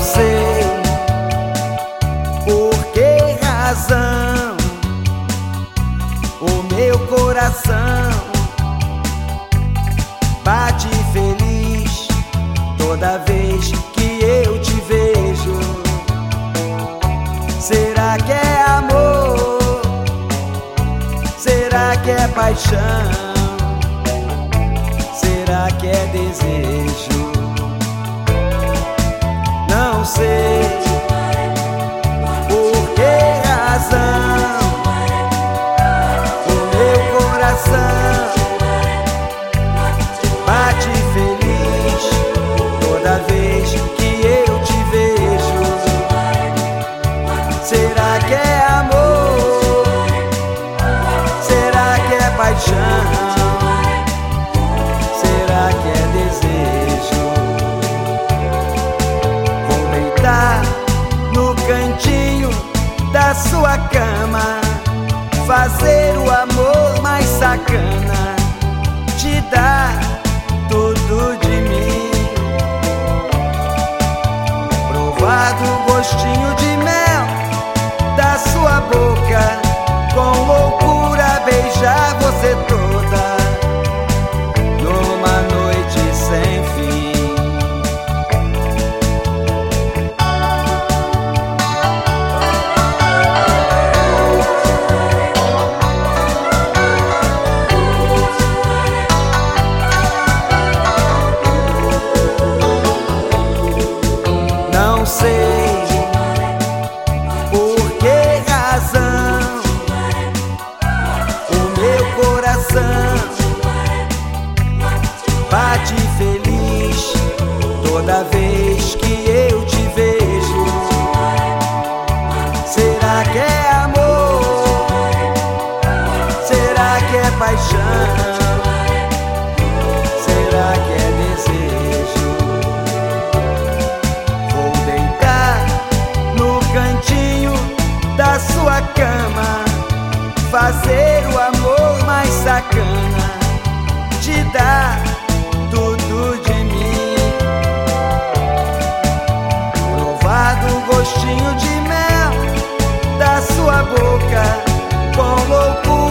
sei por que razão o meu coração bate feliz toda vez que eu te vejo. Será que é amor? Será que é paixão? Será que é desejo? Não sei por que razão o meu coração bate feliz toda vez que eu te vejo. Será que é amor? Será que é paixão? Será que é desejo? Vou deitar no cantinho da sua cama, fazer o amor mais sacana, te dar tudo de mim, provar do gostinho de mel da sua boca, com loucura beijar você toda numa noite sem fim. Não sei por que razão o meu coração bate feliz toda vez que eu te vejo. Será que é amor? Será que é paixão? Será que é desejo? Vou deitar no cantinho da sua cama, fazer o amor mais sacana, te dar tudo de mim, provar do gostinho de mel da sua boca, com loucura